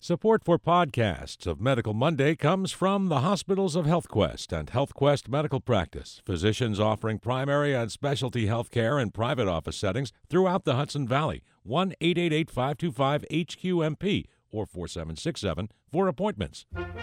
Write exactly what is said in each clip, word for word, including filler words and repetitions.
Support for podcasts of Medical Monday comes from the Hospitals of HealthQuest and HealthQuest Medical Practice, physicians offering primary and specialty health care in private office settings throughout the Hudson Valley. one eight eight eight, five two five, H Q M P or four seven six seven for appointments.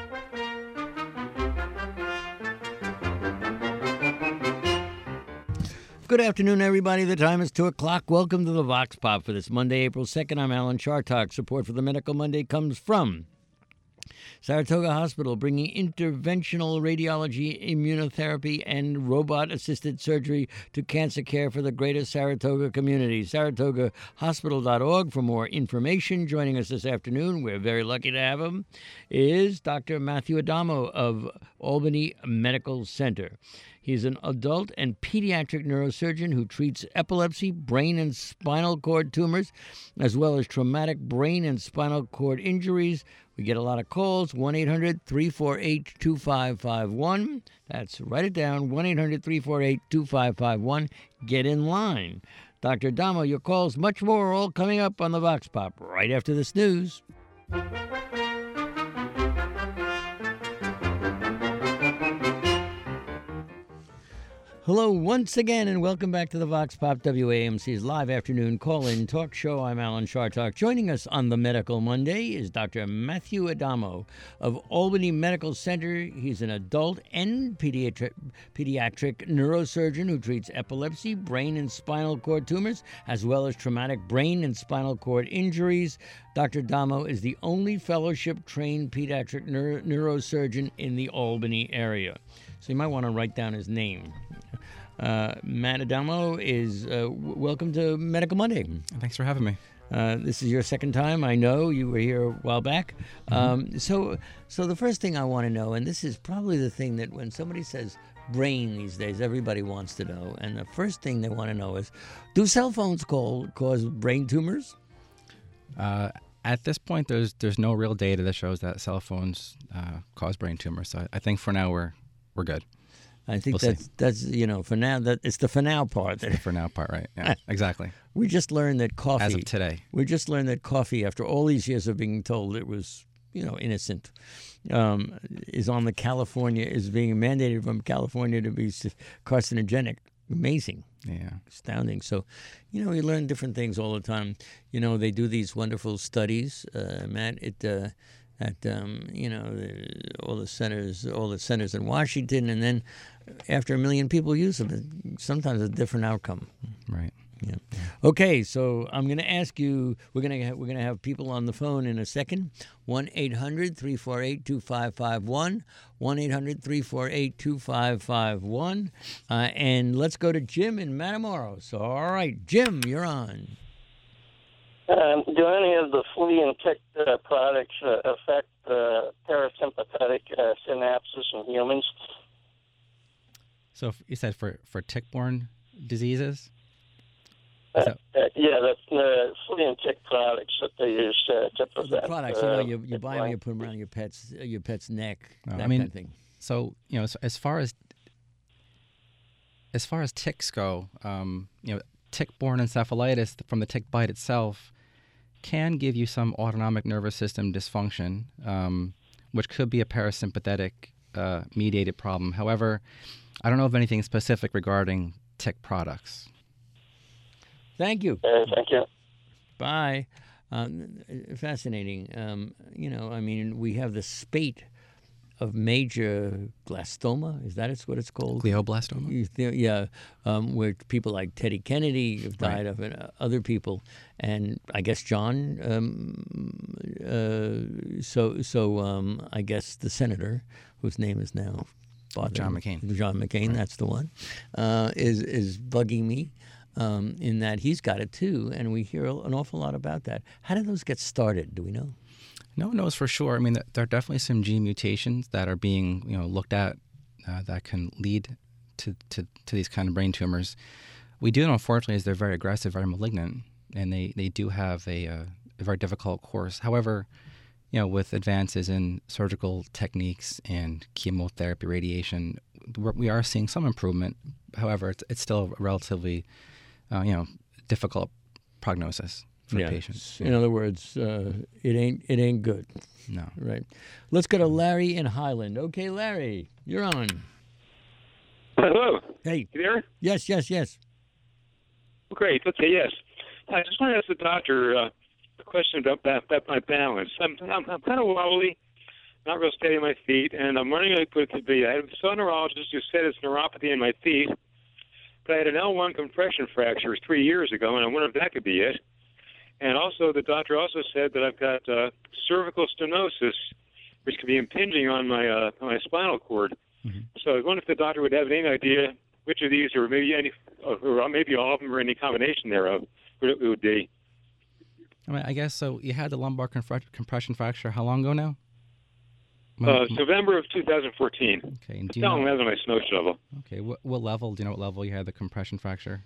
Good afternoon, everybody. The time is two o'clock. Welcome to the Vox Pop for this Monday, April second. I'm Alan Chartock. Support for the Medical Monday comes from Saratoga Hospital, bringing interventional radiology, immunotherapy, and robot-assisted surgery to cancer care for the greater Saratoga community. Saratoga Hospital dot org for more information. Joining us this afternoon, we're very lucky to have him, is Doctor Matthew Adamo of Albany Medical Center. He's an adult and pediatric neurosurgeon who treats epilepsy, brain and spinal cord tumors, as well as traumatic brain and spinal cord injuries. We get a lot of calls, one eight hundred, three four eight, two five five one. That's, write it down, one eight hundred, three four eight, two five five one. Get in line. Doctor Adamo, your calls, much more, all coming up on the Vox Pop right after this news. Hello once again, and welcome back to the Vox Pop, W A M C's live afternoon call-in talk show. I'm Alan Chartock. Joining us on the Medical Monday is Doctor Matthew Adamo of Albany Medical Center. He's an adult and pediatric, pediatric neurosurgeon who treats epilepsy, brain and spinal cord tumors, as well as traumatic brain and spinal cord injuries. Doctor Adamo is the only fellowship-trained pediatric neuro- neurosurgeon in the Albany area. So you might want to write down his name. Uh, Matt Adamo is uh, w- welcome to Medical Monday. Thanks for having me. Uh, this is your second time. I know you were here a while back. Mm-hmm. Um, so, so the first thing I want to know, and this is probably the thing that when somebody says brain these days, everybody wants to know. And the first thing they want to know is, do cell phones call, cause brain tumors? Uh, at this point, there's there's no real data that shows that cell phones uh, cause brain tumors. So I think for now we're we're good. I think we'll that's see. that's you know for now that it's the for now part. It's the for now part, right? Yeah, exactly. We just learned that coffee. As of today, we just learned that coffee, after all these years of being told it was you know innocent, um, is on the California is being mandated from California to be carcinogenic. Amazing. Yeah. Astounding. So, you know, we learn different things all the time. You know, they do these wonderful studies, uh, Matt. It. Uh, At um, you know the, all the centers, all the centers in Washington, and then after a million people use them, it, sometimes a different outcome. Right. Yeah. Okay, so I'm going to ask you. We're going to we're going to have people on the phone in a second. One eight hundred three four eight two five five one. One eight hundred three four eight two five five one. Uh, and let's go to Jim in Matamoros. All right, Jim, you're on. Um, do any of the flea and tick uh, products uh, affect uh, parasympathetic uh, synapses in humans? So you said for, for tick-borne diseases? Uh, that... uh, yeah, that's the flea and tick products that they use uh, to prevent. The products, uh, you know, you, you buy them, you put them around your pet's your pet's neck, uh, that I mean, kind of thing. So you know, as, as far as as far as ticks go, um, you know, tick-borne encephalitis from the tick bite itself can give you some autonomic nervous system dysfunction, um, which could be a parasympathetic uh, mediated problem. However, I don't know of anything specific regarding tick products. Thank you. Uh, thank you. Bye. Um, fascinating. Um, you know, I mean, we have the spate of major glastoma. Is that it's what it's called? Glioblastoma? Yeah, um, where people like Teddy Kennedy have died right. of, and uh, other people, and I guess John. Um, uh, so, so um, I guess the senator, whose name is now bothering, John McCain. John McCain, right. That's the one. Uh, is is bugging me. Um, in that he's got it too, and we hear an awful lot about that. How did those get started? Do we know? No one knows for sure. I mean, there are definitely some gene mutations that are being, you know, looked at uh, that can lead to, to, to these kind of brain tumors. We do know, unfortunately, is they're very aggressive, very malignant, and they, they do have a, uh, a very difficult course. However, you know, with advances in surgical techniques and chemotherapy, radiation, we're, we are seeing some improvement. However, it's, it's still a relatively, uh, you know, difficult prognosis. for yeah. the patient. In other words, uh, it ain't it ain't good. No. Right. Let's go to Larry in Highland. Okay, Larry, you're on. Hello. Hey. You there? Yes, yes, yes. Great. Okay, yes. I just want to ask the doctor uh, a question about, about my balance. I'm, I'm, I'm kind of wobbly, not real steady on my feet, and I'm wondering what it could be. I saw a neurologist who said it's neuropathy in my feet, but I had an L one compression fracture three years ago, and I wonder if that could be it. And also, the doctor also said that I've got uh, cervical stenosis, which could be impinging on my uh, on my spinal cord. Mm-hmm. So I was wondering if the doctor would have any idea which of these, or maybe any, or maybe all of them, or any combination thereof, what it would be. I mean, I guess so. You had the lumbar conf- compression fracture. How long ago now? When, uh, November of two thousand fourteen. Okay. And do you know? know? On my snow shovel. Okay. What, what level? Do you know what level you had the compression fracture?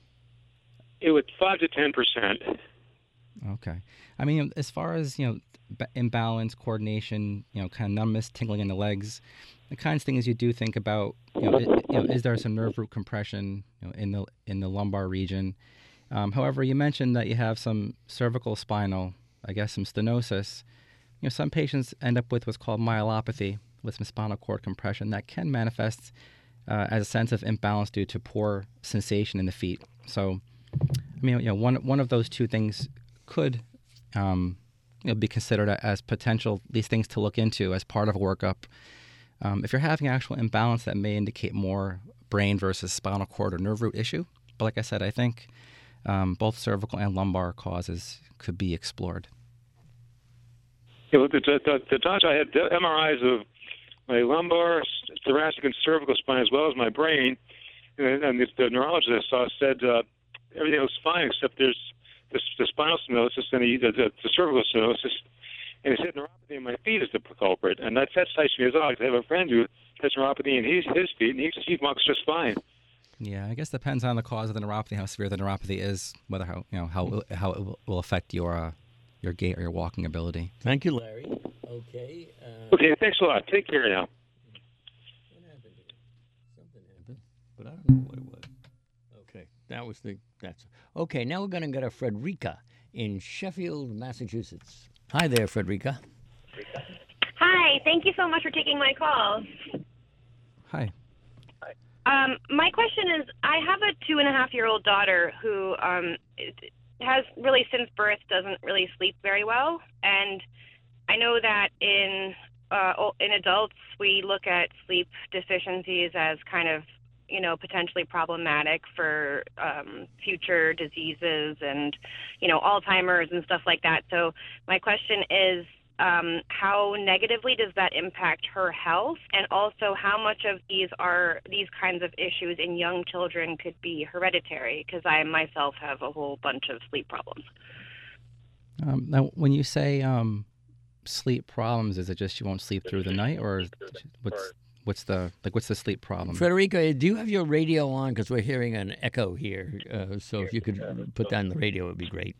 It was five to ten percent. Okay. I mean, as far as, you know, b- imbalance, coordination, you know, kind of numbness, tingling in the legs, the kinds of things you do think about, you know, it, you know, is there some nerve root compression, you know, in the in the lumbar region? Um, however, you mentioned that you have some cervical spinal, I guess some stenosis. You know, some patients end up with what's called myelopathy, with some spinal cord compression that can manifest uh, as a sense of imbalance due to poor sensation in the feet. So, I mean, you know, one one of those two things could um, you know, be considered as potential, these things to look into as part of a workup. Um, if you're having actual imbalance, that may indicate more brain versus spinal cord or nerve root issue. But like I said, I think um, both cervical and lumbar causes could be explored. Yeah, well, the, the, the doctor, I had M R Is of my lumbar, thoracic, and cervical spine, as well as my brain. And, and the, the neurologist I saw said uh, everything was fine except there's the, the spinal stenosis and the, the, the cervical stenosis. And he said neuropathy in my feet is the culprit. And that, that excites me as well, because I have a friend who has neuropathy in his, his feet, and he, he walks just fine. Yeah, I guess it depends on the cause of the neuropathy, how severe the neuropathy is, whether how you know how how it will, will affect your uh, your gait or your walking ability. Thank you, Larry. Okay. Uh, okay, thanks a lot. Take care now. What happened here? Something happened, but I don't know what it was. Okay, that was the that's okay. Now we're going to go to Frederica in Sheffield, Massachusetts. Hi there, Frederica. Hi, thank you so much for taking my call. Hi. Um, my question is, I have a two and a half year old daughter who um, has really since birth doesn't really sleep very well, and I know that in uh, in adults we look at sleep deficiencies as kind of, you know, potentially problematic for um, future diseases and, you know, Alzheimer's and stuff like that. So my question is, um, how negatively does that impact her health? And also how much of these are, these kinds of issues in young children could be hereditary? Because I myself have a whole bunch of sleep problems. Um, now, when you say um, sleep problems, is it just you won't sleep through the night, or what's What's the like? What's the sleep problem? Frederica, do you have your radio on? Because we're hearing an echo here. Uh, so if you could put that on the radio, it would be great.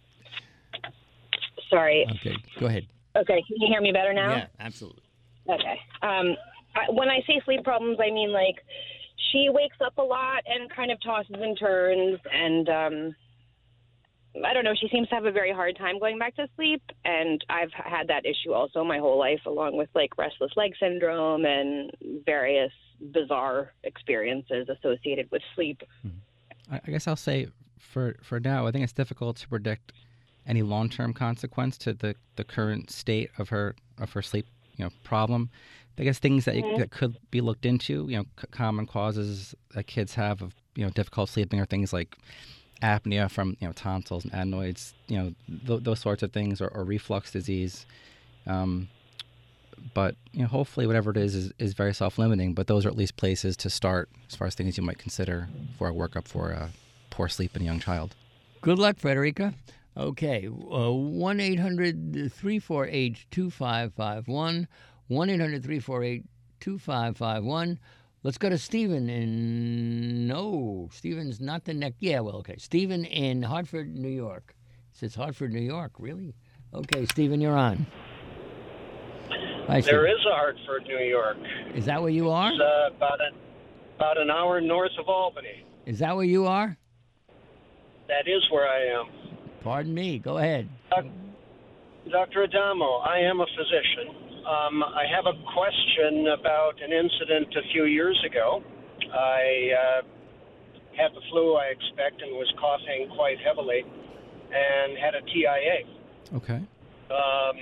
Sorry. Okay, go ahead. Okay, can you hear me better now? Yeah, absolutely. Okay. Um, I, when I say sleep problems, I mean like she wakes up a lot and kind of tosses and turns, and um, I don't know, she seems to have a very hard time going back to sleep, and I've had that issue also my whole life, along with like restless leg syndrome and various bizarre experiences associated with sleep. I guess I'll say for for now, I think it's difficult to predict any long-term consequence to the, the current state of her of her sleep, you know, problem. I guess things that, mm-hmm. you, that could be looked into, you know, c- common causes that kids have of, you know, difficult sleeping are things like apnea from, you know, tonsils and adenoids, you know, th- those sorts of things, or, or reflux disease. Um, but, you know, hopefully whatever it is, is is very self-limiting, but those are at least places to start as far as things you might consider for a workup for uh, poor sleep in a young child. Good luck, Frederica. Okay, uh, one eight hundred three four eight two five five one, one eight hundred three four eight two five five one. Let's go to Stephen in, no, Stephen's not the next, yeah, well, okay. Stephen in Hartford, New York. It says Hartford, New York, really? Okay, Stephen, you're on. Hi, there is a Hartford, New York. Is that where you are? It's uh, about, an, about an hour north of Albany. Is that where you are? That is where I am. Pardon me. Go ahead. Doctor Adamo, I am a physician. Um, I have a question about an incident a few years ago. I uh, had the flu, I expect, and was coughing quite heavily and had a T I A. Okay. Um,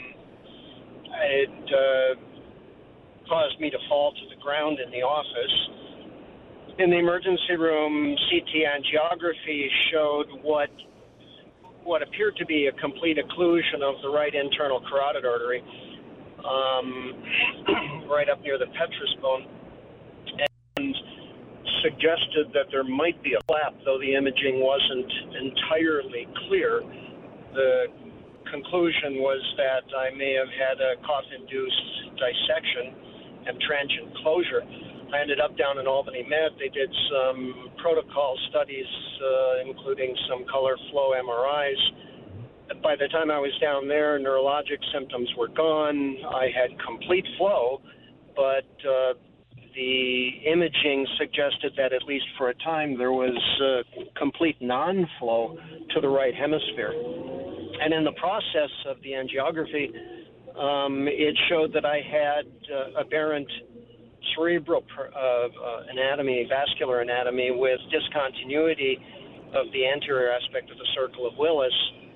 it uh, caused me to fall to the ground in the office. In the emergency room, C T angiography showed what what appeared to be a complete occlusion of the right internal carotid artery, um, right up near the petrous bone, and suggested that there might be a flap, though the imaging wasn't entirely clear. The conclusion was that I may have had a cough-induced dissection and transient closure. I ended up down in Albany Med. They did some protocol studies, uh, including some color flow M R Is. By the time I was down there, neurologic symptoms were gone. I had complete flow, but uh, the imaging suggested that at least for a time there was uh, complete non-flow to the right hemisphere. And in the process of the angiography, um, it showed that I had uh, aberrant cerebral uh, uh, anatomy, vascular anatomy, with discontinuity of the anterior aspect of the circle of Willis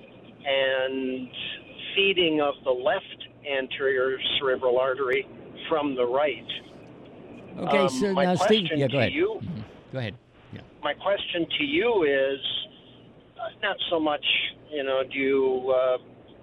and feeding of the left anterior cerebral artery from the right. Okay, um, so my now, question Steve, yeah, go to ahead. you, Mhm. Go ahead. Yeah. My question to you is uh, not so much, you know, do you uh,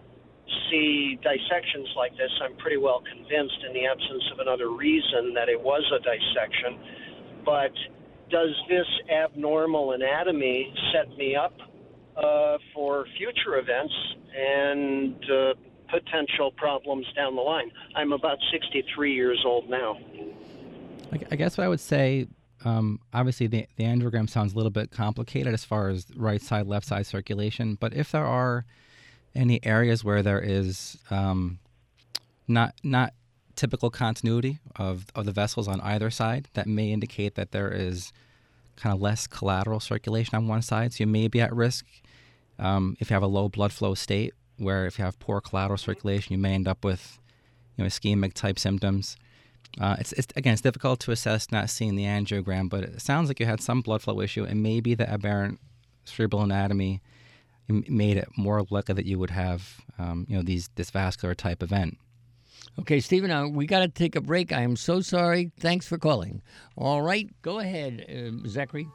see dissections like this? I'm pretty well convinced, in the absence of another reason, that it was a dissection. But does this abnormal anatomy set me up uh, for future events and uh, potential problems down the line? I'm about sixty-three years old now. I I guess what I would say, um, obviously the, the angiogram sounds a little bit complicated as far as right side, left side circulation, but if there are any areas where there is um, not not typical continuity of, of the vessels on either side, that may indicate that there is kind of less collateral circulation on one side, so you may be at risk um, if you have a low blood flow state, where if you have poor collateral circulation, you may end up with you know ischemic type symptoms. Uh, it's, it's again, it's difficult to assess not seeing the angiogram, but it sounds like you had some blood flow issue, and maybe the aberrant cerebral anatomy made it more likely that you would have, um, you know, these this vascular type event. Okay, Stephen, now we got to take a break. I am so sorry. Thanks for calling. All right, go ahead, uh, Zachary.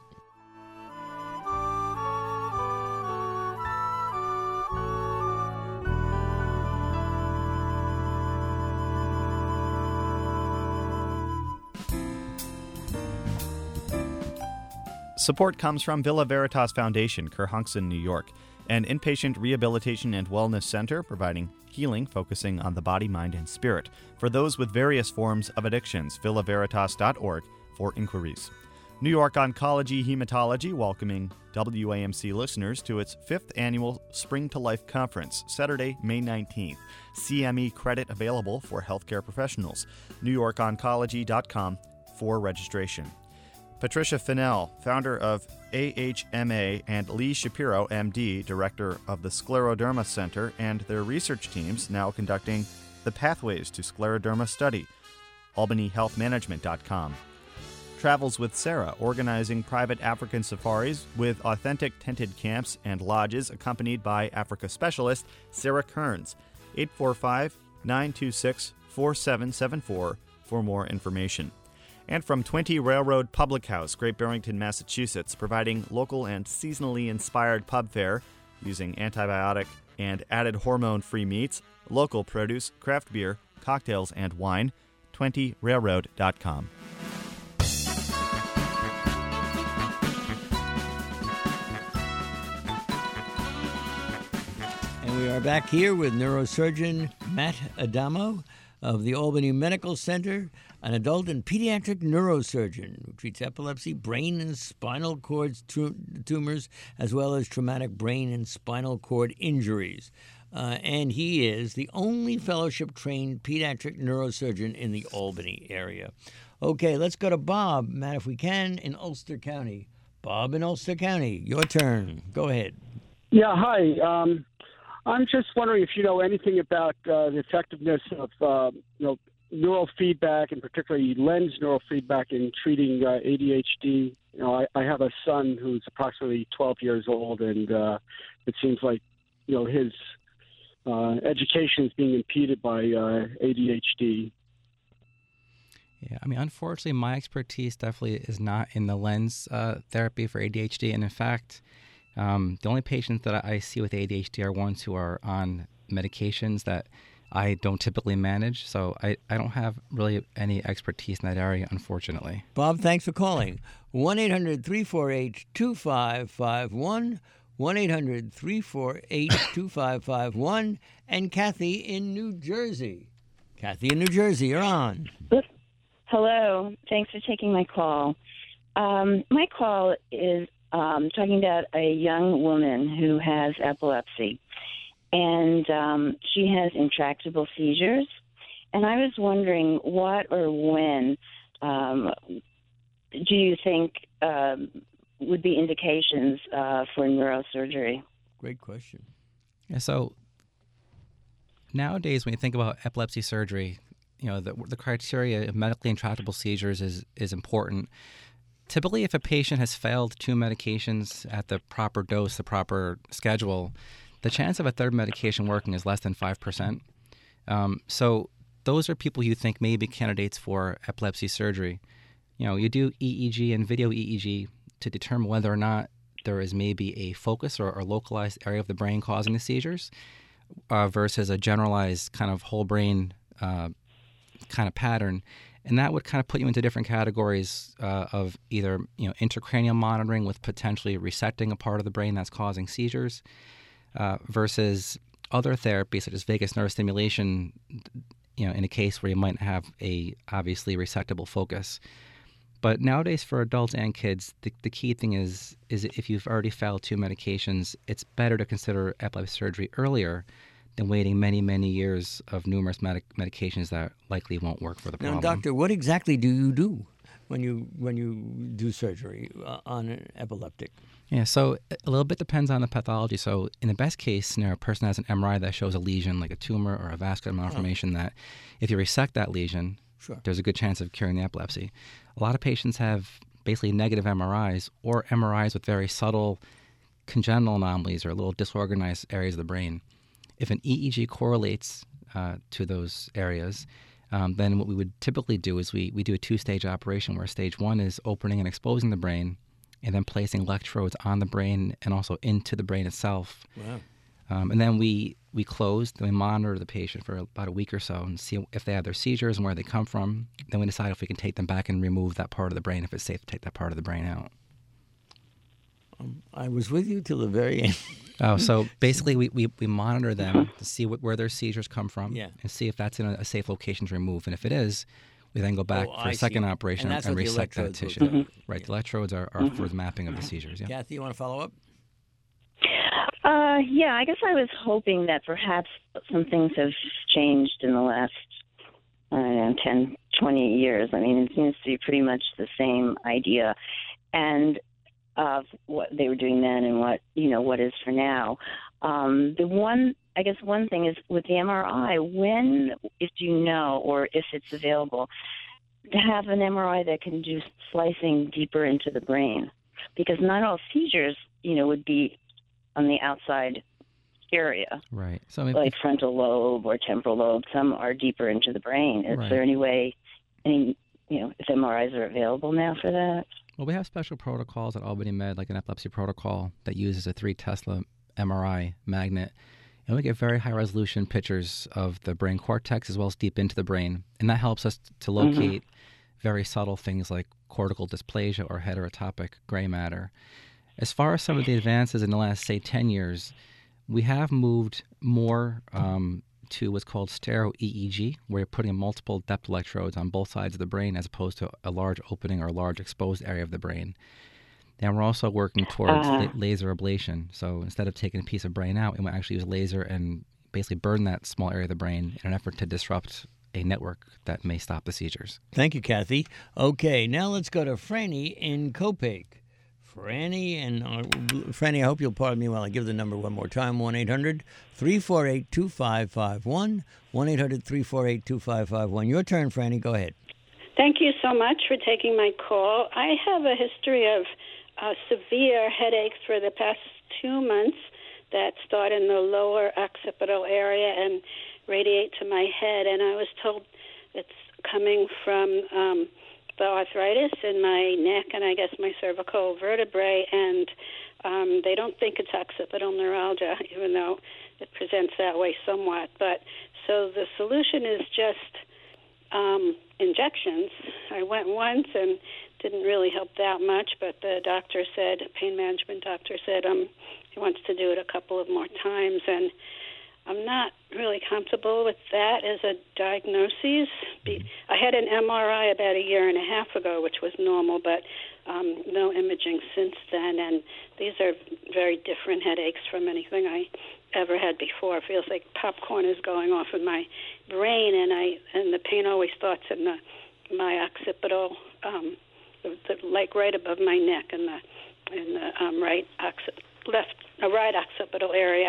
Support comes from Villa Veritas Foundation, Kerhonkson, New York, an inpatient rehabilitation and wellness center providing healing focusing on the body, mind, and spirit for those with various forms of addictions. villa veritas dot org for inquiries. New York Oncology Hematology welcoming W A M C listeners to its fifth annual Spring to Life Conference, Saturday, May nineteenth. C M E credit available for healthcare professionals. new york oncology dot com for registration. Patricia Fennell, founder of A H M A, and Lee Shapiro, M D, director of the Scleroderma Center, and their research teams now conducting the Pathways to Scleroderma Study. albany health management dot com. Travels with Sarah, organizing private African safaris with authentic tented camps and lodges accompanied by Africa specialist Sarah Kearns. eight four five, nine two six, four seven seven four for more information. And from twenty Railroad Public House, Great Barrington, Massachusetts, providing local and seasonally inspired pub fare using antibiotic and added hormone-free meats, local produce, craft beer, cocktails, and wine. twenty railroad dot com. And we are back here with neurosurgeon Matt Adamo of the Albany Medical Center, an adult and pediatric neurosurgeon who treats epilepsy, brain and spinal cord tu- tumors, as well as traumatic brain and spinal cord injuries. Uh, and he is the only fellowship-trained pediatric neurosurgeon in the Albany area. Okay, let's go to Bob, Matt, if we can, in Ulster County. Bob in Ulster County, your turn. Go ahead. Yeah, hi. Um, I'm just wondering if you know anything about uh, the effectiveness of uh, you know neural feedback, and particularly lens neural feedback in treating uh, A D H D. You know, I, I have a son who's approximately twelve years old, and uh, it seems like you know his uh, education is being impeded by uh, A D H D. Yeah, I mean, unfortunately, my expertise definitely is not in the lens uh, therapy for A D H D. And in fact, um, the only patients that I see with A D H D are ones who are on medications that I don't typically manage. So I, I don't have really any expertise in that area, unfortunately. Bob, thanks for calling. one eight hundred three four eight two five five one. one eight hundred three four eight two five five one. And Kathy in New Jersey. Kathy in New Jersey, you're on. Hello. Thanks for taking my call. Um, my call is um, talking about a young woman who has epilepsy, and um, she has intractable seizures. And I was wondering what or when um, do you think um, would be indications uh, for neurosurgery? Great question. Yeah, so nowadays when you think about epilepsy surgery, you know, the, the criteria of medically intractable seizures is, is important. Typically, if a patient has failed two medications at the proper dose, the proper schedule, the chance of a third medication working is less than five percent. Um, so those are people you think may be candidates for epilepsy surgery. You know, you do E E G and video E E G to determine whether or not there is maybe a focus or, or localized area of the brain causing the seizures uh, versus a generalized kind of whole brain uh, kind of pattern, and that would kind of put you into different categories uh, of either you know intracranial monitoring with potentially resecting a part of the brain that's causing seizures, uh, versus other therapies such as vagus nerve stimulation. You know, in a case where you might have a obviously resectable focus. But nowadays, for adults and kids, the, the key thing is is if you've already failed two medications, it's better to consider epilepsy surgery earlier than waiting many, many years of numerous medic- medications that likely won't work for the problem. Now, doctor, what exactly do you do when you when you do surgery uh, on an epileptic? Yeah, so a little bit depends on the pathology. So in the best case scenario, a person has an M R I that shows a lesion, like a tumor or a vascular malformation, oh. that if you resect that lesion, sure. there's a good chance of curing the epilepsy. A lot of patients have basically negative M R Is or M R Is with very subtle congenital anomalies or little disorganized areas of the brain. If an E E G correlates uh, to those areas, um, then what we would typically do is we, we do a two-stage operation where stage one is opening and exposing the brain and then placing electrodes on the brain and also into the brain itself. Wow. Um, and then we, we close, then we monitor the patient for about a week or so and see if they have their seizures and where they come from. Then we decide if we can take them back and remove that part of the brain, if it's safe to take that part of the brain out. Um, I was with you till the very end. Oh, so basically we, we, we monitor them to see what, where their seizures come from yeah. and see if that's in a, a safe location to remove. And if it is, we then go back oh, for a I second see. operation and, and, and resect that tissue. Mm-hmm. Right, yeah. the electrodes are, are mm-hmm. for the mapping of the seizures. Yeah. Kathy, you want to follow up? Uh, yeah, I guess I was hoping that perhaps some things have changed in the last, I don't know, ten, twenty years. I mean, it seems to be pretty much the same idea. And of what they were doing then and what, you know, what is for now. Um, the one, I guess one thing is with the M R I, when, if you know, or if it's available, to have an M R I that can do slicing deeper into the brain. Because not all seizures, you know, would be on the outside area. Right. So maybe like frontal lobe or temporal lobe. Some are deeper into the brain. Is right. there any way, any, you know, if M R Is are available now for that? Well, we have special protocols at Albany Med, like an epilepsy protocol that uses a three Tesla M R I magnet. And we get very high-resolution pictures of the brain cortex as well as deep into the brain. And that helps us to locate mm-hmm. very subtle things like cortical dysplasia or heterotopic gray matter. As far as some of the advances in the last, say, ten years, we have moved more um, to what's called stereo E E G, where you're putting multiple depth electrodes on both sides of the brain as opposed to a large opening or a large exposed area of the brain. And we're also working towards uh, laser ablation. So instead of taking a piece of brain out, we might actually use laser and basically burn that small area of the brain in an effort to disrupt a network that may stop the seizures. Thank you, Kathy. Okay, now let's go to Franny in Copake. Franny. And uh, Franny, I hope you'll pardon me while I give the number one more time. one eight hundred three four eight two five five one. one eight hundred three four eight two five five one. Your turn, Franny. Go ahead. Thank you so much for taking my call. I have a history of uh, severe headaches for the past two months that start in the lower occipital area and radiate to my head. And I was told it's coming from um, the arthritis in my neck and I guess my cervical vertebrae. And um, they don't think it's occipital neuralgia, even though it presents that way somewhat. But so the solution is just um, injections. I went once and didn't really help that much, but the doctor said, pain management doctor said, um, he wants to do it a couple of more times, and I'm not really comfortable with that as a diagnosis. I had an M R I about a year and a half ago, which was normal, but um, no imaging since then, and these are very different headaches from anything I ever had before. It feels like popcorn is going off in my brain, and I and the pain always starts in the my occipital, um, the, the, like right above my neck in the in the um, right occipital. left, a right occipital area.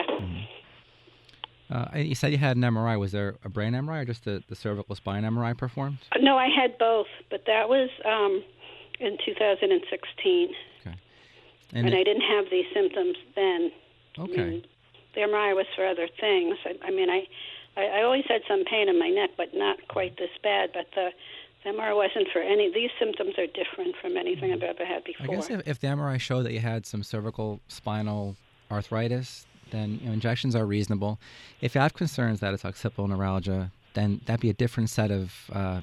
Uh, you said you had an M R I. Was there a brain M R I or just the, the cervical spine M R I performed? No, I had both, but that was um, in two thousand sixteen. Okay. And, and I didn't have these symptoms then. Okay. I mean, the M R I was for other things. I, I mean, I, I, I always had some pain in my neck, but not quite this bad. But the, the M R I wasn't for any. These symptoms are different from anything I've ever had before. I guess if, if the M R I showed that you had some cervical spinal arthritis, then you know, injections are reasonable. If you have concerns that it's occipital neuralgia, then that'd be a different set of uh,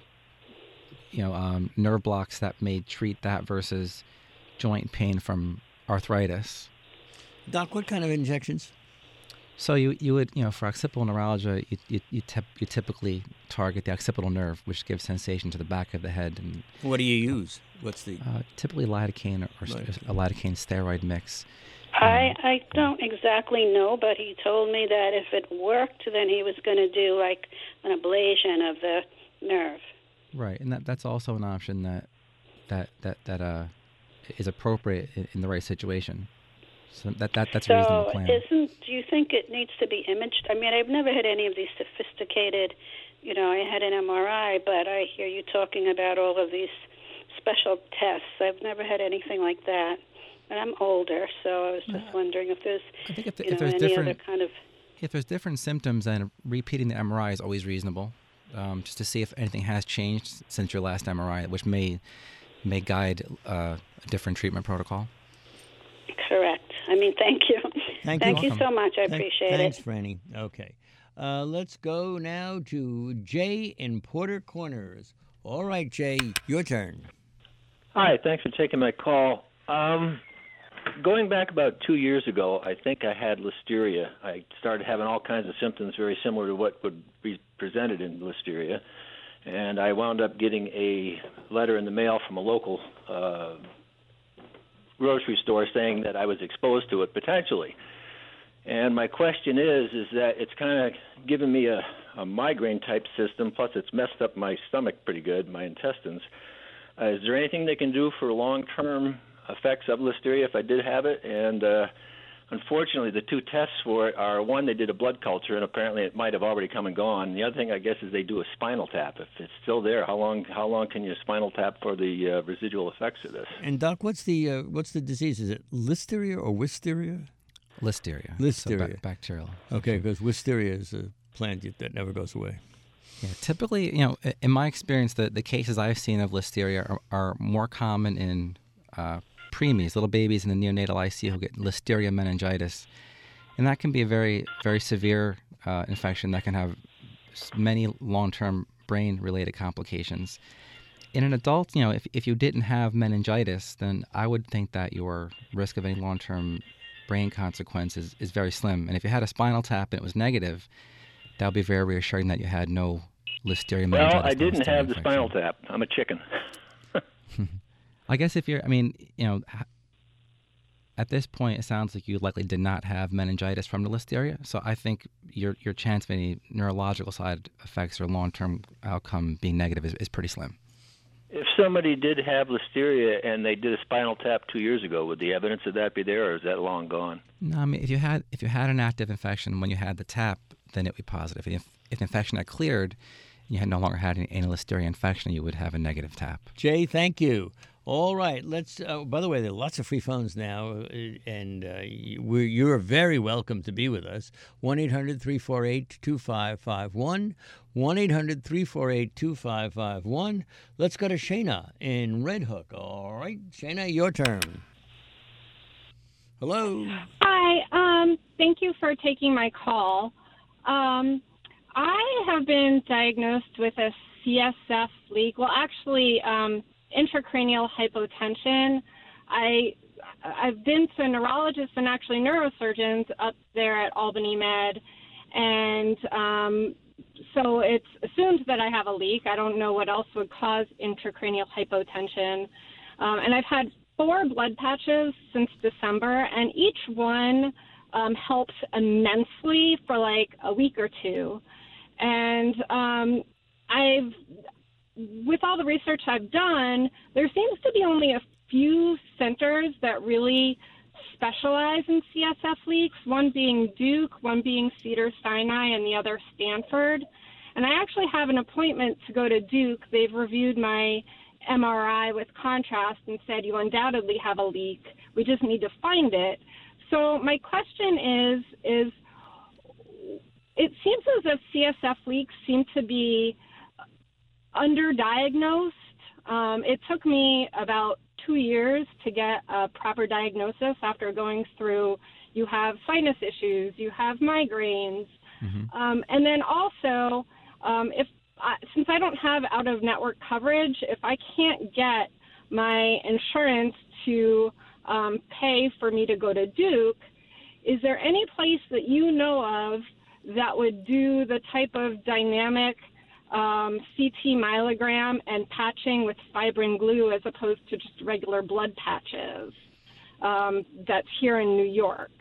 you know um, nerve blocks that may treat that versus joint pain from arthritis. Doc, what kind of injections? So you, you would, you know, for occipital neuralgia, you you you, tip, you typically target the occipital nerve, which gives sensation to the back of the head. And what do you use? What's the uh, typically lidocaine or, or lidocaine. a lidocaine steroid mix. I, I don't exactly know, but he told me that if it worked, then he was going to do like an ablation of the nerve. Right, and that that's also an option that that that that uh is appropriate in, in the right situation. So that that that's a so reasonable plan. isn't? Do you think it needs to be imaged? I mean, I've never had any of these sophisticated. You know, I had an M R I, but I hear you talking about all of these special tests. I've never had anything like that. And I'm older, so I was just uh, wondering if there's, I think if, the, you if know, there's any different, other kind of... If there's different symptoms, then repeating the M R I is always reasonable, um, just to see if anything has changed since your last M R I, which may may guide uh, a different treatment protocol. Correct. I mean, thank you. Thank, thank you. you so much. I Thank, appreciate thanks, it. Thanks, Franny. Okay. Uh, let's go now to Jay in Porter Corners. All right, Jay, your turn. Hi, thanks for taking my call. Um... Going back about two years ago, I think I had listeria. I started having all kinds of symptoms very similar to what would be presented in listeria. And I wound up getting a letter in the mail from a local uh, grocery store saying that I was exposed to it potentially. And my question is, is that it's kind of given me a, a migraine-type system, plus it's messed up my stomach pretty good, my intestines. Uh, is there anything they can do for long-term effects of listeria if I did have it? And uh, unfortunately, the two tests for it are, one, they did a blood culture, and apparently it might have already come and gone. The other thing, I guess, is they do a spinal tap. If it's still there, how long how long can you spinal tap for the uh, residual effects of this? And Doc, what's the uh, what's the disease? Is it listeria or wisteria? Listeria. Listeria. So ba- bacterial. Okay, because wisteria is a plant that never goes away. Yeah, typically, you know, in my experience, the, the cases I've seen of listeria are, are more common in uh, preemies, little babies in the neonatal I C U who get listeria meningitis. And that can be a very, very severe uh, infection that can have many long-term brain-related complications. In an adult, you know, if, if you didn't have meningitis, then I would think that your risk of any long-term brain consequences is very slim. And if you had a spinal tap and it was negative, that would be very reassuring that you had no listeria meningitis. Well, I didn't have the infection. spinal tap. I'm a chicken. I guess if you're, I mean, you know, at this point, it sounds like you likely did not have meningitis from the listeria. So I think your your chance of any neurological side effects or long-term outcome being negative is, is pretty slim. If somebody did have listeria and they did a spinal tap two years ago, would the evidence of that be there, or is that long gone? No, I mean, if you had if you had an active infection when you had the tap, then it would be positive. If, if the infection had cleared and you had no longer had an anal listeria infection, you would have a negative tap. Jay, thank you. All right, let's. Uh, by the way, there are lots of free phones now, uh, and uh, we're, you're very welcome to be with us. one eight hundred three four eight two five five one. one eight hundred three four eight two five five one. Let's go to Shayna in Red Hook. All right, Shayna, your turn. Hello. Hi. Um, thank you for taking my call. Um, I have been diagnosed with a C S F leak. Well, actually, um, intracranial hypotension. I, I've been to neurologists and actually neurosurgeons up there at Albany Med, and um, so it's assumed that I have a leak. I don't know what else would cause intracranial hypotension. Um, and I've had four blood patches since December, and each one um, helps immensely for like a week or two. And um, I've with all the research I've done, there seems to be only a few centers that really specialize in C S F leaks, one being Duke, one being Cedars-Sinai, and the other Stanford. And I actually have an appointment to go to Duke. They've reviewed my M R I with contrast and said, you undoubtedly have a leak. We just need to find it. So my question is, is it seems as if C S F leaks seem to be underdiagnosed. Um, it took me about two years to get a proper diagnosis after going through, you have sinus issues, you have migraines, mm-hmm. um, and then also, um, if I, since I don't have out-of-network coverage, if I can't get my insurance to um, pay for me to go to Duke, is there any place that you know of that would do the type of dynamic Um, C T myelogram and patching with fibrin glue as opposed to just regular blood patches um, that's here in New York?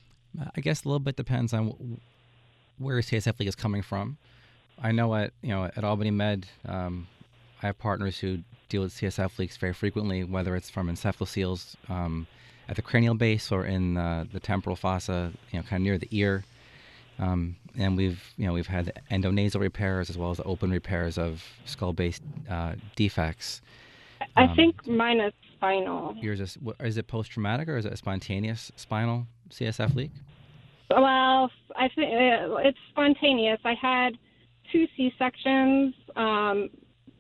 I guess a little bit depends on where C S F leak is coming from. I know at you know at Albany Med, um, I have partners who deal with C S F leaks very frequently, whether it's from encephalocele um, at the cranial base or in uh, the temporal fossa, you know, kind of near the ear. Um, and we've, you know, we've had endonasal repairs as well as open repairs of skull-based uh, defects. I um, think mine is spinal. Yours is, is it post-traumatic or is it a spontaneous spinal C S F leak? Well, I think it's spontaneous. I had two C-sections, um,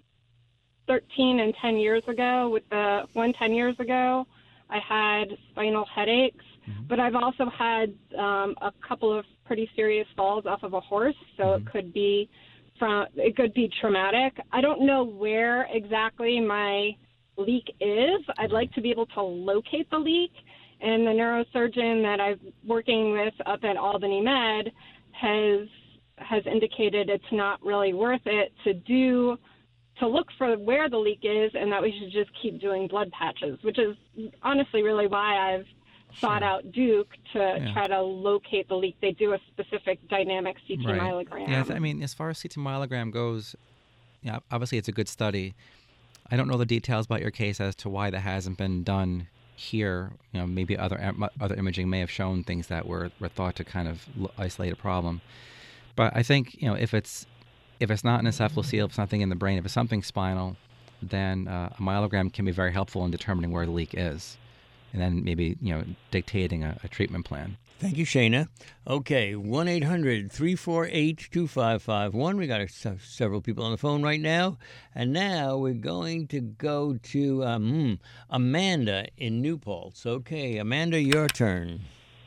thirteen and ten years ago. With the one ten years ago, I had spinal headaches. But I've also had um, a couple of pretty serious falls off of a horse, so mm-hmm. it could be from it could be traumatic. I don't know where exactly my leak is. I'd like to be able to locate the leak, and the neurosurgeon that I'm working with up at Albany Med has has indicated it's not really worth it to do to look for where the leak is, and that we should just keep doing blood patches, which is honestly really why I've sought out Duke to yeah. try to locate the leak. They do a specific dynamic C T right. myelogram. Yeah, I mean, as far as C T myelogram goes, yeah, obviously it's a good study. I don't know the details about your case as to why that hasn't been done here. You know, maybe other other imaging may have shown things that were, were thought to kind of isolate a problem. But I think, you know, if it's if it's not an encephalocele, if it's nothing in the brain, if it's something spinal, then uh, a myelogram can be very helpful in determining where the leak is, and then maybe, you know, dictating a, a treatment plan. Thank you, Shayna. Okay, one eight hundred three four eight two five five one. We got a, several people on the phone right now. And now we're going to go to um, Amanda in New Paltz. Okay, Amanda, your turn.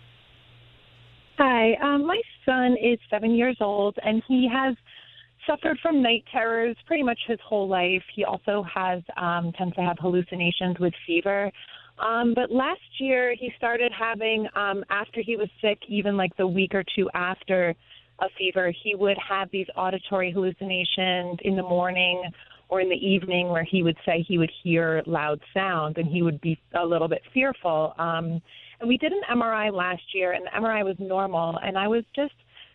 Hi, um, my son is seven years old, and he has suffered from night terrors pretty much his whole life. He also has um, tends to have hallucinations with fever. Um, but last year he started having, um, after he was sick, even like the week or two after a fever, he would have these auditory hallucinations in the morning or in the evening where he would say he would hear loud sounds and he would be a little bit fearful. Um, and we did an M R I last year, and the M R I was normal. And I was just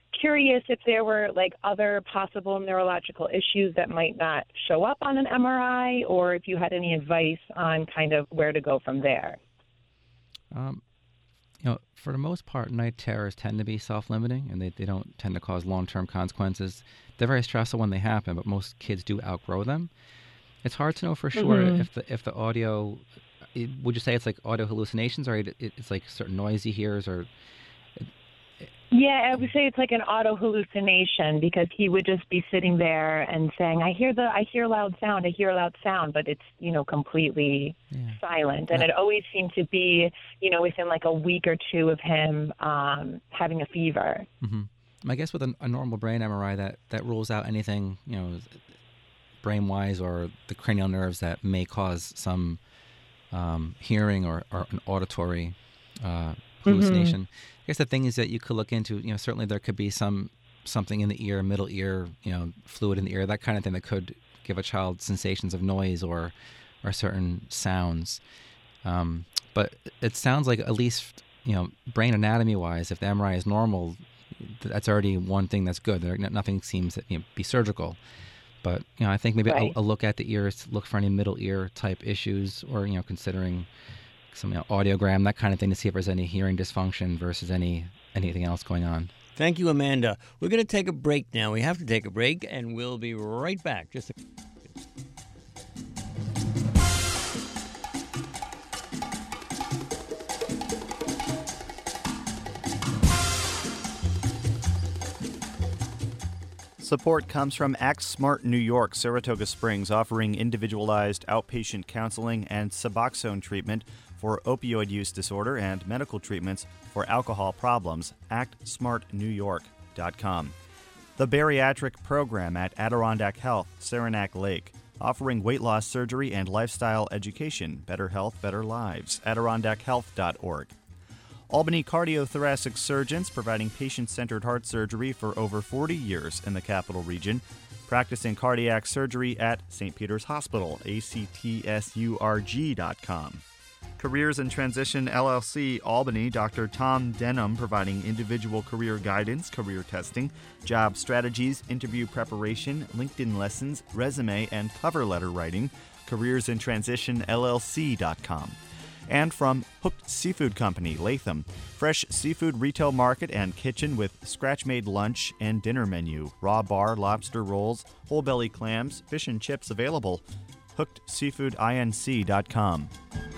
curious if there were like other possible neurological issues that might not show up on an M R I, or if you had any advice on kind of where to go from there. Um, you know, for the most part, night terrors tend to be self-limiting, and they, they don't tend to cause long-term consequences. They're very stressful when they happen, but most kids do outgrow them. It's hard to know for sure Mhm. if the if the audio. It, would you say it's like audio hallucinations, or it, it's like certain noise he hears, or? Yeah, I would say it's like an auto hallucination, because he would just be sitting there and saying, "I hear the, I hear loud sound, I hear loud sound," but it's, you know, completely silent. And it always seemed to be, you know, within like a week or two of him um, having a fever. Mm-hmm. I guess with a, a normal brain M R I, that that rules out anything, you know, brain-wise or the cranial nerves that may cause some um, hearing or, or an auditory uh, hallucination. Mm-hmm. I guess the thing is that you could look into, you know, certainly there could be some something in the ear, middle ear, you know, fluid in the ear, that kind of thing that could give a child sensations of noise or or certain sounds. Um, but it sounds like, at least, you know, brain anatomy-wise, if the M R I is normal, that's already one thing that's good. There, nothing seems to, you know, be surgical. But, you know, I think maybe Right. a, a look at the ears, look for any middle ear type issues, or, you know, considering some, you know, audiogram, that kind of thing, to see if there's any hearing dysfunction versus any anything else going on. Thank you, Amanda. We're going to take a break now. We have to take a break, and we'll be right back. Just a Support comes from Act Smart New York, Saratoga Springs, offering individualized outpatient counseling and Suboxone treatment for opioid use disorder and medical treatments for alcohol problems. act smart new york dot com. The Bariatric Program at Adirondack Health, Saranac Lake, offering weight loss surgery and lifestyle education. Better health, better lives. adirondack health dot org. Albany Cardiothoracic Surgeons, providing patient-centered heart surgery for over forty years in the Capital Region, practicing cardiac surgery at Saint Peter's Hospital, A C T S U R G dot com. Careers in Transition L L C, Albany, Doctor Tom Denham, providing individual career guidance, career testing, job strategies, interview preparation, LinkedIn lessons, resume, and cover letter writing, careers in transition L L C dot com. And from Hooked Seafood Company, Latham, fresh seafood retail market and kitchen with scratch-made lunch and dinner menu, raw bar, lobster rolls, whole belly clams, fish and chips available. hooked seafood inc dot com.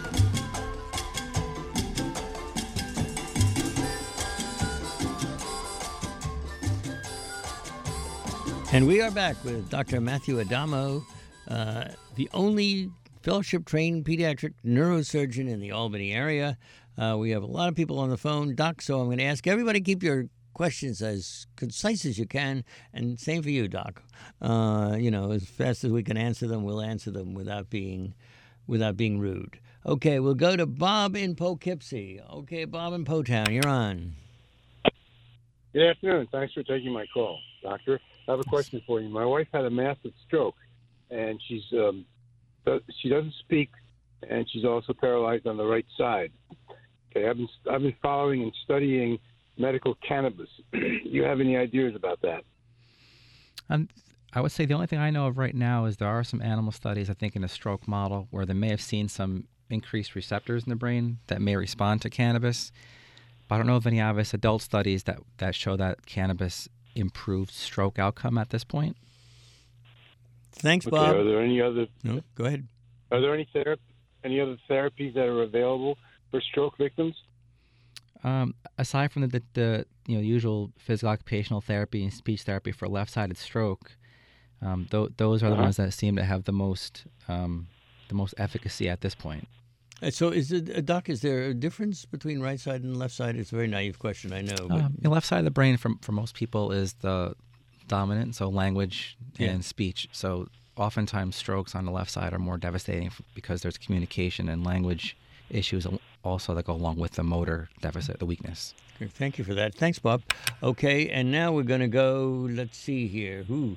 And we are back with Doctor Matthew Adamo, uh, the only fellowship-trained pediatric neurosurgeon in the Albany area. Uh, we have a lot of people on the phone, Doc, so I'm going to ask everybody keep your questions as concise as you can, and same for you, Doc. Uh, you know, as fast as we can answer them, we'll answer them without being without being rude. Okay, we'll go to Bob in Poughkeepsie. Okay, Bob in Potown, you're on. Good afternoon. Thanks for taking my call, Doctor. I have a question for you. My wife had a massive stroke, and she's um, she doesn't speak, and she's also paralyzed on the right side. Okay, I've been I've been following and studying medical cannabis. Do you have any ideas about that? Um, I would say the only thing I know of right now is there are some animal studies, I think, in a stroke model where they may have seen some increased receptors in the brain that may respond to cannabis. But I don't know of any obvious adult studies that, that show that cannabis improved stroke outcome at this point. Thanks, okay, Bob. Are there any other? No, go ahead. Are there any therap- any other therapies that are available for stroke victims? Um, aside from the, the, the you know usual physical occupational therapy and speech therapy for left-sided stroke, um, th- those are the Uh-huh. ones that seem to have the most um, the most efficacy at this point. Uh, So, is it, uh, Doc, is there a difference between right side and left side? It's a very naive question, I know. But Um, the left side of the brain, for for most people, is the dominant, so language Yeah. and speech. So oftentimes strokes on the left side are more devastating f- because there's communication and language issues al- also that go along with the motor deficit, the weakness. Okay, thank you for that. Thanks, Bob. Okay, and now we're going to go, let's see here, who?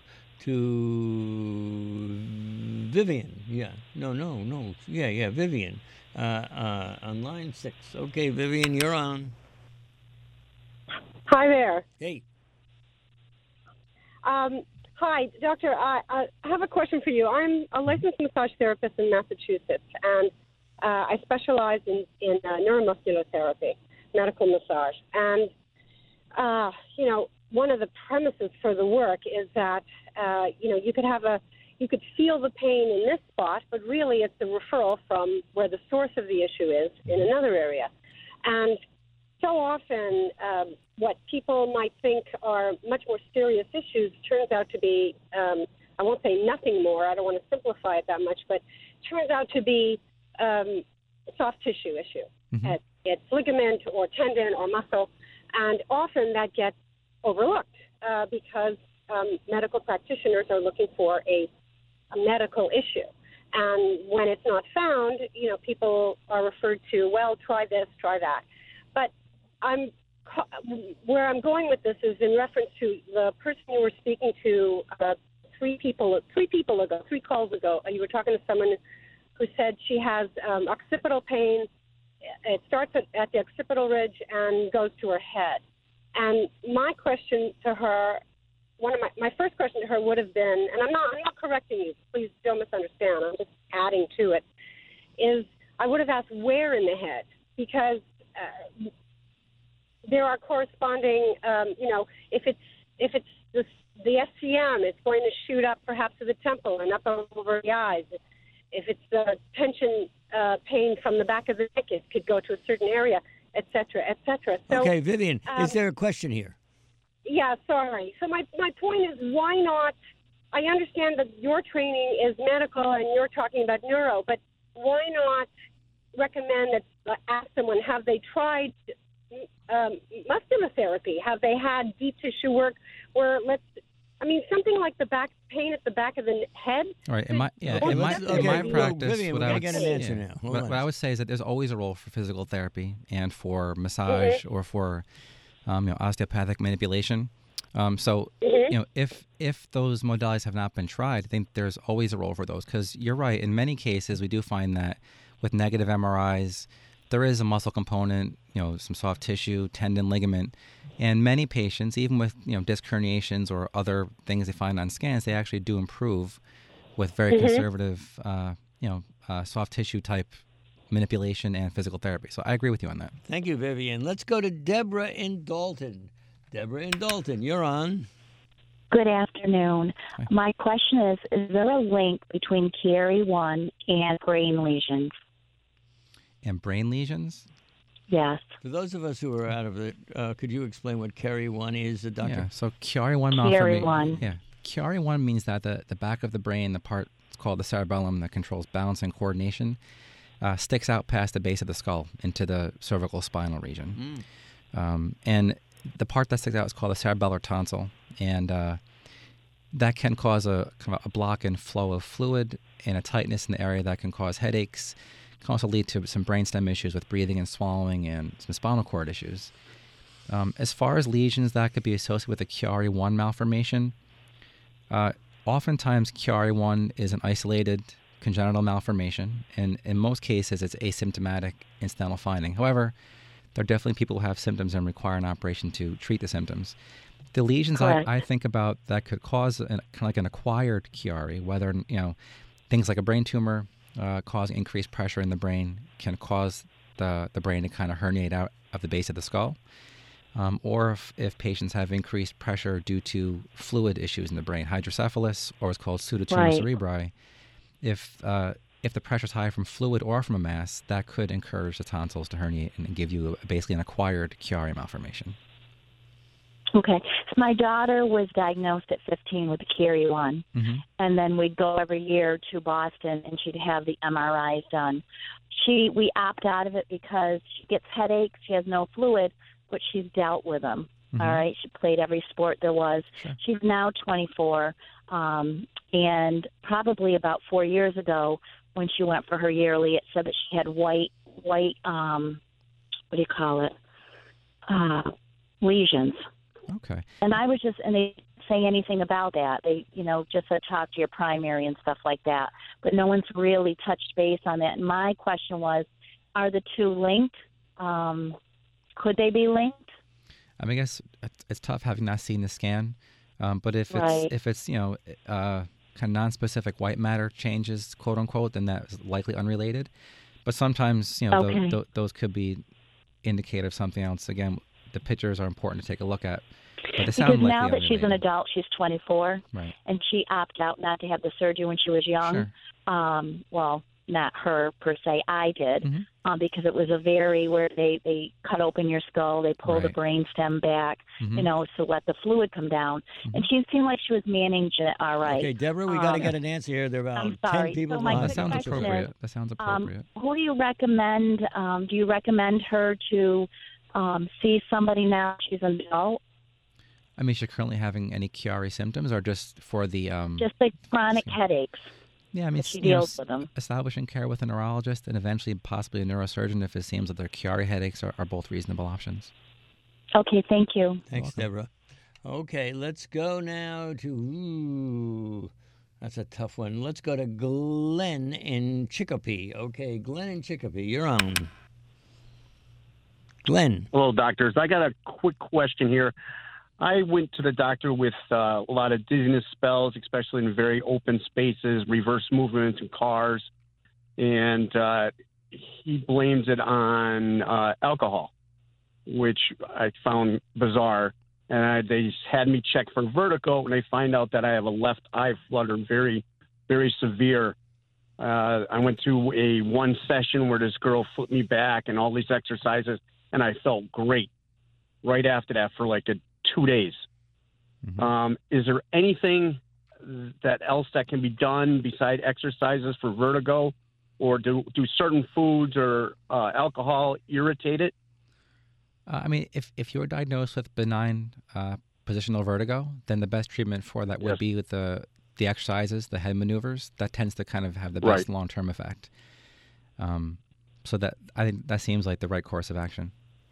To Vivian. Yeah, no, no, no. Yeah, yeah, Vivian. Uh, uh, on line six. Okay, Vivian, you're on. Hi there. Hey. Um, hi, Doctor. I, I have a question for you. I'm a licensed massage therapist in Massachusetts, and uh, I specialize in, in uh, neuromuscular therapy, medical massage. And, uh, you know, one of the premises for the work is that, uh, you know, you could have a, you could feel the pain in this spot, but really it's the referral from where the source of the issue is in another area. And so often, um, what people might think are much more serious issues turns out to be, um, I won't say nothing more, I don't want to simplify it that much, but turns out to be um, a soft tissue issue. Mm-hmm. It, it's ligament or tendon or muscle, and often that gets overlooked uh, because um, medical practitioners are looking for a, a medical issue. And when it's not found, you know, people are referred to, well, try this, try that. But I'm where I'm going with this is in reference to the person you were speaking to uh, three people three people ago, three calls ago. You were talking to someone who said she has um, occipital pain. It starts at, at the occipital ridge and goes to her head. And my question to her, one of my, my first question to her would have been, and I'm not I'm not correcting you, please don't misunderstand, I'm just adding to it, is I would have asked where in the head, because uh, there are corresponding, um, you know, if it's if it's the, the S C M, it's going to shoot up perhaps to the temple and up over the eyes. If it's the tension uh, pain from the back of the neck, it could go to a certain area, et cetera, et cetera. So, okay, Vivian, um, is there a question here? Yeah, sorry. So my, my point is, why not, I understand that your training is medical and you're talking about neuro, but why not recommend that, uh, ask someone, have they tried um, muscular therapy? Have they had deep tissue work where, let's, I mean, something like the back pain at the back of the head? All right. In my, yeah, Oh, in my, okay. in my Well, practice, Vivian, what, we're I gonna would, get an say- answer yeah. now. Hold What, on. what I would say is that there's always a role for physical therapy and for massage Mm-hmm. or for um, you know, osteopathic manipulation. Um, so, Mm-hmm. you know, if if those modalities have not been tried, I think there's always a role for those. Because you're right, in many cases, we do find that with negative M R Is, there is a muscle component, you know, some soft tissue, tendon, ligament. And many patients, even with, you know, disc herniations or other things they find on scans, they actually do improve with very Mhm. conservative, uh, you know, uh, soft tissue type manipulation and physical therapy. So I agree with you on that. Thank you, Vivian. Let's go to Deborah in Dalton. Deborah in Dalton, you're on. Good afternoon. My question is, is there a link between Chiari one and brain lesions? And brain lesions? Yes. For those of us who are out of it, uh, could you explain what Chiari one is, uh, Doctor? Yeah, so Chiari one Chiari malformation. one. Yeah, Chiari one means that the, the back of the brain, the part called the cerebellum that controls balance and coordination, uh, sticks out past the base of the skull into the cervical spinal region. Mm. Um, and the part that sticks out is called the cerebellar tonsil, and uh, that can cause a, kind of a block in flow of fluid and a tightness in the area that can cause headaches. Can also lead to some brainstem issues with breathing and swallowing and some spinal cord issues. Um, as far as lesions that could be associated with a Chiari one malformation, uh, oftentimes Chiari one is an isolated congenital malformation, and in most cases it's asymptomatic incidental finding. However, there are definitely people who have symptoms and require an operation to treat the symptoms. The lesions I, I think about that could cause an, kind of like an acquired Chiari, whether, you know, things like a brain tumor, Uh, cause increased pressure in the brain, can cause the, the brain to kind of herniate out of the base of the skull. Um, or if, if patients have increased pressure due to fluid issues in the brain, hydrocephalus, or what's called pseudotumor Right. cerebri, if uh, if the pressure is high from fluid or from a mass, that could encourage the tonsils to herniate and give you a, basically an acquired Chiari malformation. Okay. So my daughter was diagnosed at fifteen with a Chiari one, Mm-hmm. and then we'd go every year to Boston, and she'd have the M R Is done. She we opt out of it because she gets headaches. She has no fluid, but she's dealt with them. Mhm. All right. She played every sport there was. Sure. She's now twenty-four, um, and probably about four years ago, when she went for her yearly, it said that she had white white um, what do you call it? Uh, lesions. Okay. And I was just, and they didn't say anything about that. They, you know, just said talk to your primary and stuff like that. But no one's really touched base on that. And my question was, are the two linked? Um, could they be linked? I mean, I guess it's, it's tough having not seen the scan. Um, but if Right. it's if it's you know uh, kind of non-specific white matter changes, quote unquote, then that's likely unrelated. But sometimes you know tho- Okay. tho- those could be indicative of something else. Again, the pictures are important to take a look at. But they sound Because now likely that she's an unrelated. adult, she's twenty-four, Right. and she opted out not to have the surgery when she was young. Sure. Um, well, not her per se, I did, Mm-hmm. um, because it was a very where they they cut open your skull, they pull the Right. brain stem back, Mhm. you know, to let the fluid come down, and she seemed like she was managing it all right. Okay, Deborah, we got to Um, get an answer here. There are about I'm sorry. ten people So my behind That sounds you. question appropriate. is, That sounds Um, appropriate. who do you recommend? Um, do you recommend her to um, see somebody now? She's an adult, I mean, is she currently having any Chiari symptoms, or just for the um? just like chronic headaches. Yeah, I mean, that she you know, deals with them. establishing care with a neurologist and eventually possibly a neurosurgeon if it seems that their Chiari headaches are, are both reasonable options. Okay, thank you. Thanks, Deborah. Okay, let's go now to. Ooh, that's a tough one. Let's go to Glenn in Chicopee. Okay, Glenn in Chicopee, you're on. Glenn. Hello, doctors. I got a quick question here. I went to the doctor with uh, a lot of dizziness spells, especially in very open spaces, reverse movements in cars, and uh, he blames it on uh, alcohol, which I found bizarre. And I, they had me check for vertigo, and they find out that I have a left eye flutter, very, very severe. Uh, I went to a one session where this girl flipped me back and all these exercises, and I felt great right after that for like a, two days. Mm-hmm. Um, is there anything that else that can be done beside exercises for vertigo, or do, do certain foods or uh, alcohol irritate it? Uh, I mean, if, if you're diagnosed with benign uh, positional vertigo, then the best treatment for that would Yes. be with the the exercises, the head maneuvers. That tends to kind of have the Right. best long-term effect. Um, so that I think that seems like the right course of action.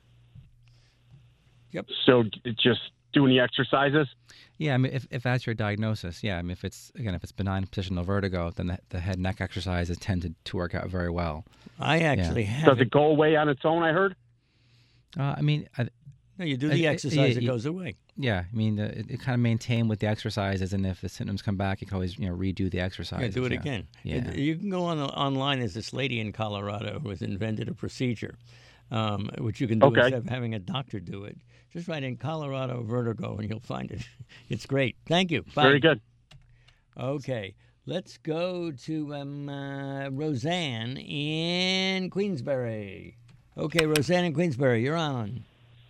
Yep. So it's just doing the exercises? Yeah, I mean, if, if that's your diagnosis, yeah, I mean, if it's again, if it's benign positional vertigo, then the, the head neck exercises tend to, to work out very well. I actually Yeah. have. Does it go away on its own, I heard? Uh, I mean, I, No, you do I- the I- exercise, yeah, it you- goes away. Yeah, I mean, uh, it, it kind of maintain with the exercises, and if the symptoms come back, you can always you know redo the Yeah, exercises. do it yeah. again. Yeah. It- you can go on online. There's this lady in Colorado who has invented a procedure, um, which you can do Okay. instead of having a doctor do it. Just write in Colorado vertigo, and you'll find it. It's great. Thank you. Bye. Very good. Okay, let's go to um, uh, Roseanne in Queensbury. Okay, Roseanne in Queensbury, you're on.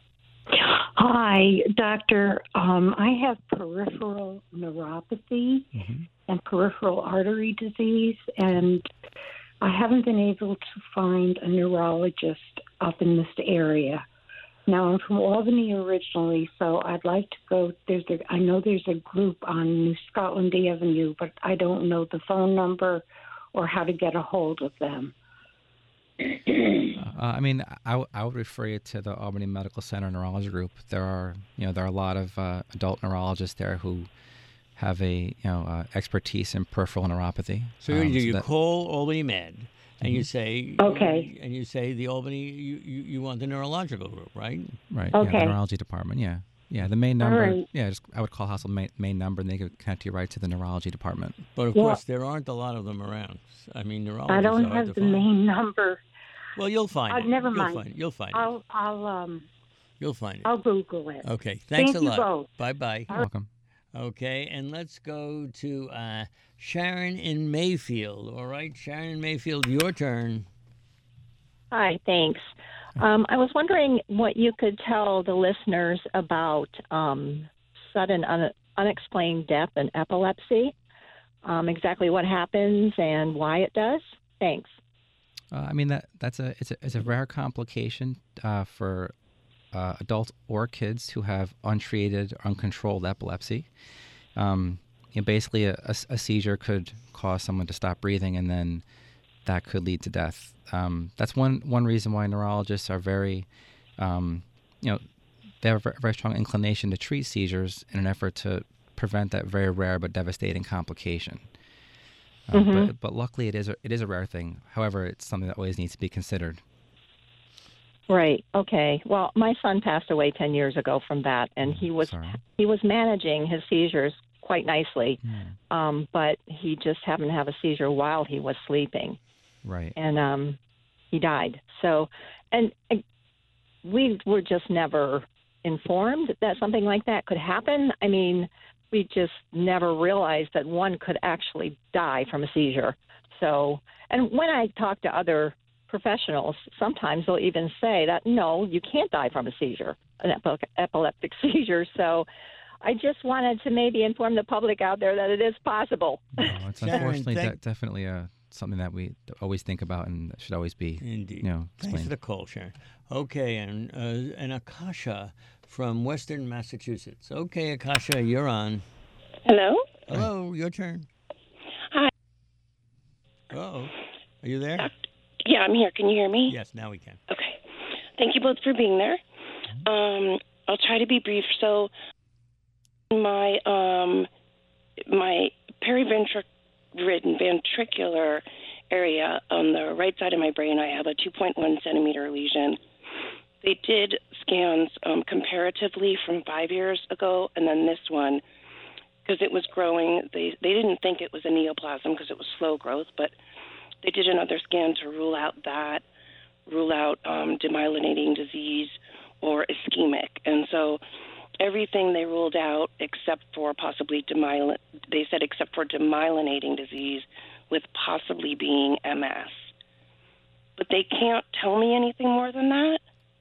Hi, doctor. Um, I have peripheral neuropathy Mm-hmm. and peripheral artery disease, and I haven't been able to find a neurologist up in this area. Now, I'm from Albany originally, so I'd like to go. There's a, I know there's a group on New Scotland Avenue, but I don't know the phone number or how to get a hold of them. Uh, I mean, I, w- I would refer you to the Albany Medical Center Neurology Group. There are, you know, there are a lot of uh, adult neurologists there who have a, you know, uh, expertise in peripheral neuropathy. So you, Um, you that- call Albany Med, and you say, Okay. and you say the Albany, you, you, you want the neurological group, right? Right. Yeah, Okay. the neurology department. Yeah. Yeah. The main All number. right. Yeah. Just I would call hospital main, main number, and they could connect you right to the neurology department. But of Yeah. course, there aren't a lot of them around. I mean, neurologists I don't are hard have to the find. main number. Well, you'll find Uh, it. never you'll mind. Find it. You'll find it. I'll I'll um You'll find it. I'll Google it. Okay. Thanks Thank a you lot. both. Bye bye. You're welcome. Okay, and let's go to uh, Sharon in Mayfield. All right, Sharon in Mayfield, your turn. Hi, thanks. Um, I was wondering what you could tell the listeners about um, sudden un- unexplained death and epilepsy, um, exactly what happens and why it does. Thanks. Uh, I mean that that's a it's a it's a rare complication uh, for uh, adults or kids who have untreated, uncontrolled epilepsy. Um, you know, basically, a, a, a seizure could cause someone to stop breathing, and then that could lead to death. Um, that's one one reason why neurologists are very, um, you know, they have a very strong inclination to treat seizures in an effort to prevent that very rare but devastating complication. Uh, Mhm. but, but luckily, it is a, it is a rare thing. However, it's something that always needs to be considered. Right. Okay. Well, my son passed away ten years ago from that, and he was Sorry. he was managing his seizures quite nicely, um, but he just happened to have a seizure while he was sleeping, Right. and um, he died. So, and uh, we were just never informed that something like that could happen. I mean, we just never realized that one could actually die from a seizure. So, and when I talk to other professionals, sometimes they'll even say that, no, you can't die from a seizure, an epi- epileptic seizure. So I just wanted to maybe inform the public out there that it is possible. No, it's Sharon, unfortunately thank- de- definitely uh, something that we always think about and should always be, Indeed. you know, Thanks for explained. the call, Sharon. Okay, and uh, and Akasha from Western Massachusetts. Okay, Akasha, you're on. Hello? Hello, your turn. Hi. Uh-oh. Are you there? Yeah, I'm here. Can you hear me? Yes, now we can. Okay. Thank you both for being there. Um, I'll try to be brief. So, my um, my periventricular area on the right side of my brain, I have a two point one centimeter lesion. They did scans um, comparatively from five years ago, and then this one, because it was growing. They they didn't think it was a neoplasm because it was slow growth, but they did another scan to rule out that, rule out um, demyelinating disease or ischemic. And so everything they ruled out except for possibly demyelin, they said except for demyelinating disease with possibly being M S. But they can't tell me anything more than that.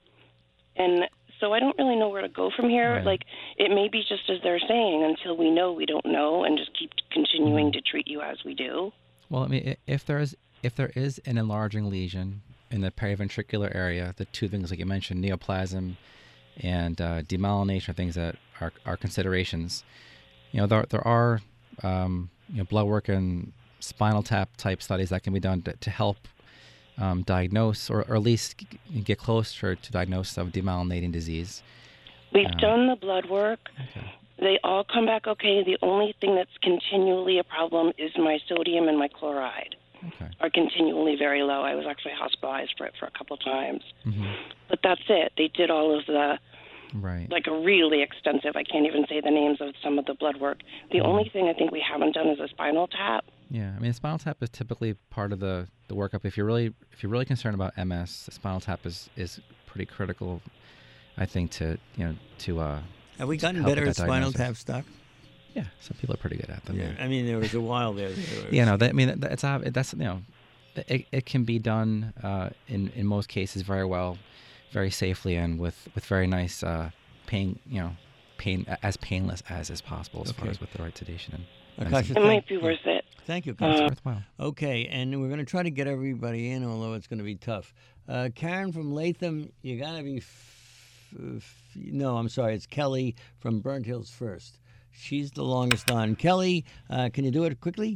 And so I don't really know where to go from here. Right. Like, it may be just as they're saying, until we know we don't know, and just keep continuing Mm-hmm. to treat you as we do. Well, I mean, i- if there is if there is an enlarging lesion in the periventricular area, the two things like you mentioned, neoplasm and uh, demyelination, are things that are, are considerations. You know, there there are um, you know blood work and spinal tap type studies that can be done to, to help um, diagnose or, or at least g- get closer to diagnosis of demyelinating disease. We've Um, done the blood work. They all come back okay. The only thing that's continually a problem is my sodium and my chloride are continually very low. I was actually hospitalized for it for a couple times. Mhm. But that's it. They did all of the, Right. like a really extensive, I can't even say the names of some of the blood work. The Mhm. only thing I think we haven't done is a spinal tap. Yeah, I mean, spinal tap is typically part of the, the workup. If you're really if you're really concerned about M S, the spinal tap is, is pretty critical, I think, to you know to uh. Have we to gotten help with better that at spinal diagnosis. tap stock? Yeah, some people are pretty good at them. Yeah, I mean, there was a while there. there was- You know, that, I mean, that, it's ob- that's you know, it, it can be done uh, in in most cases very well, very safely, and with with very nice uh, pain. You know, pain as painless as is possible, as far Okay. as with the right sedation and. Akasha, medicine. It might thank- be yeah. worth it. Thank you, Uh, Akasha. worthwhile. Okay, and we're going to try to get everybody in, although it's going to be tough. Uh, Karen from Latham, you got to be. F- f- no, I'm sorry. It's Kelly from Burnt Hills First. She's the longest on. Kelly, uh, can you do it quickly?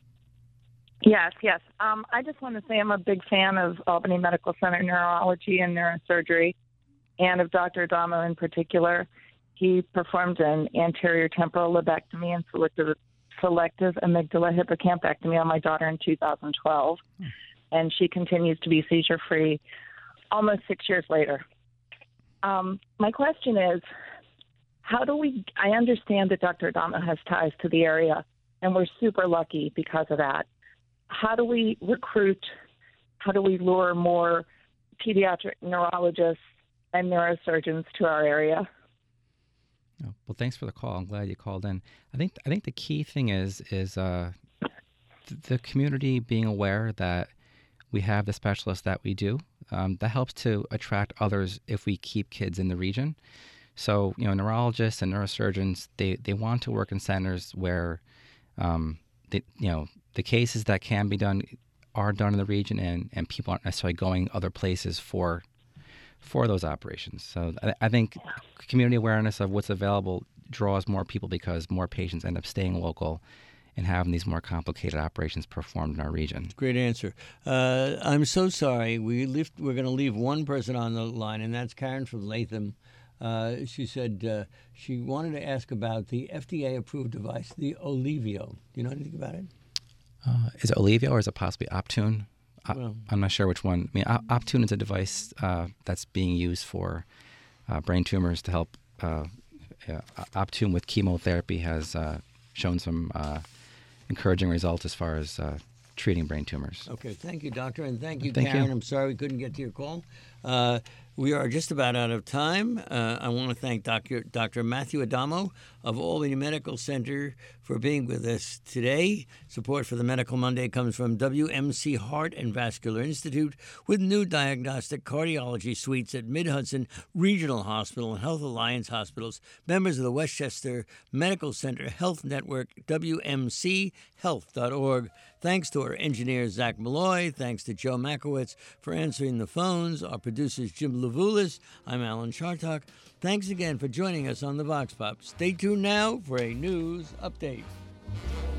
Yes, yes. Um, I just want to say I'm a big fan of Albany Medical Center neurology and neurosurgery, and of Doctor Adamo in particular. He performed an anterior temporal lobectomy and selective, selective amygdala hippocampectomy on my daughter in two thousand twelve, and she continues to be seizure-free almost six years later. Um, my question is, how do we, I understand that Doctor Adamo has ties to the area, and we're super lucky because of that. How do we recruit, how do we lure more pediatric neurologists and neurosurgeons to our area? Oh, well, thanks for the call. I'm glad you called in. I think I think the key thing is is uh, th- the community being aware that we have the specialists that we do. Um, that helps to attract others if we keep kids in the region. So, you know, neurologists and neurosurgeons, they, they want to work in centers where, um, they, you know, the cases that can be done are done in the region, and, and people aren't necessarily going other places for for those operations. So I, I think community awareness of what's available draws more people because more patients end up staying local and having these more complicated operations performed in our region. Great answer. Uh, I'm so sorry. We lift, we're going to leave one person on the line, and that's Karen from Latham. Uh, she said uh, she wanted to ask about the F D A-approved device, the Olivio. Do you know anything about it? Uh, is it Olivio or is it possibly Optune? I, Well- I'm not sure which one. I mean, Op- Optune is a device uh, that's being used for uh, brain tumors to help. Uh, uh, Optune with chemotherapy has uh, shown some uh, encouraging results as far as uh, treating brain tumors. Okay, thank you, Doctor, and thank you, Thank you. Karen. I'm sorry we couldn't get to your call. Uh, we are just about out of time. Uh, I want to thank Doctor Doctor Matthew Adamo of Albany Medical Center for being with us today. Support for the Medical Monday comes from W M C Heart and Vascular Institute with new diagnostic cardiology suites at Mid-Hudson Regional Hospital and Health Alliance Hospitals, members of the Westchester Medical Center Health Network, W M C health dot org. Thanks to our engineer, Zach Malloy. Thanks to Joe Makowitz for answering the phones. Our producers, Jim Levulis. I'm Alan Chartok. Thanks again for joining us on the Vox Pop. Stay tuned now for a news update.